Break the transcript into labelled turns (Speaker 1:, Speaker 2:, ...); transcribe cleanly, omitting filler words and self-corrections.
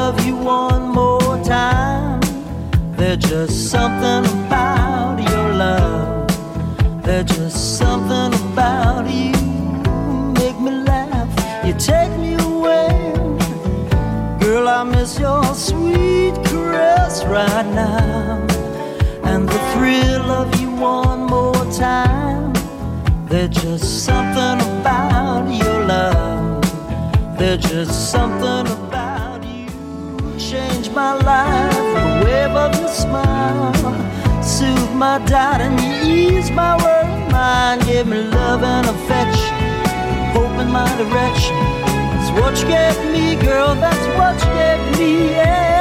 Speaker 1: love you one more time. There's just something about your love. There's just something about you. Make me laugh, you take me away. Girl, I miss your sweet caress right now. And the thrill of you one more time. There's just something about your love. There's just something about you. Change my life, the wave of your smile. Soothe my doubt and you ease my worried mind. Give me love and affection, hope in my direction. That's what you gave me, girl, that's what you gave me, yeah.